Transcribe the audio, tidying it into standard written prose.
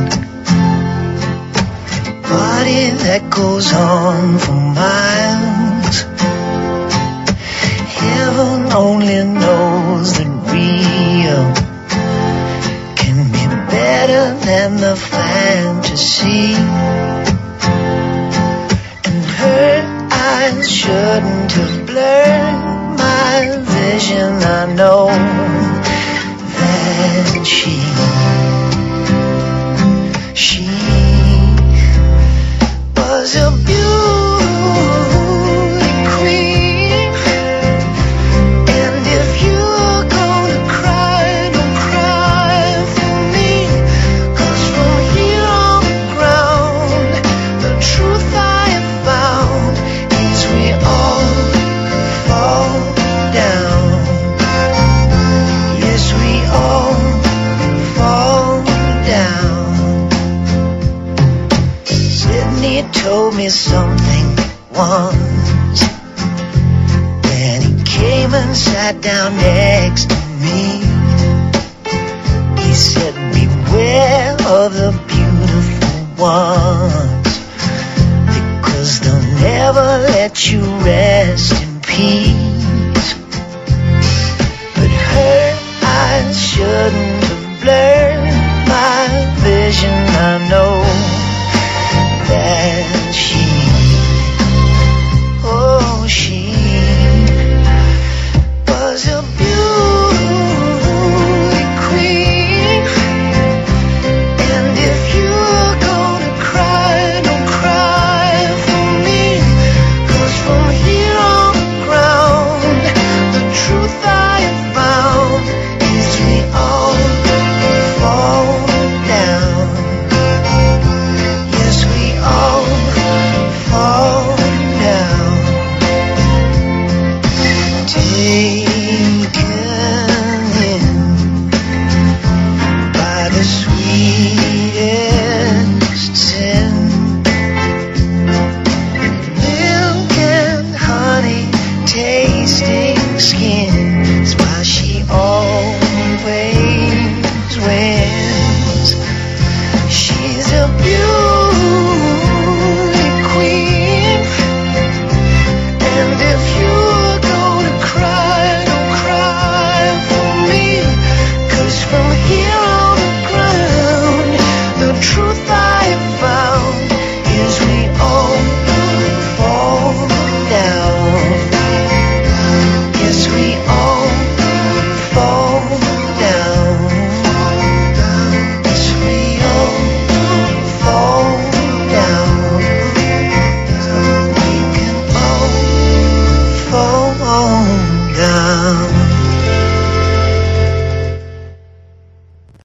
Party that goes on for miles. Heaven only knows that real can be better than the fantasy. And her eyes shouldn't have blurred my vision. I know that she was a beauty queen. And if you're gonna cry, don't cry for me. 'Cause from here on the ground, the truth I have found is we all fall down. Yes, we all fall down. Sydney told me something once when he came and sat down next to me. He said, beware of the beautiful ones, because they'll never let you rest.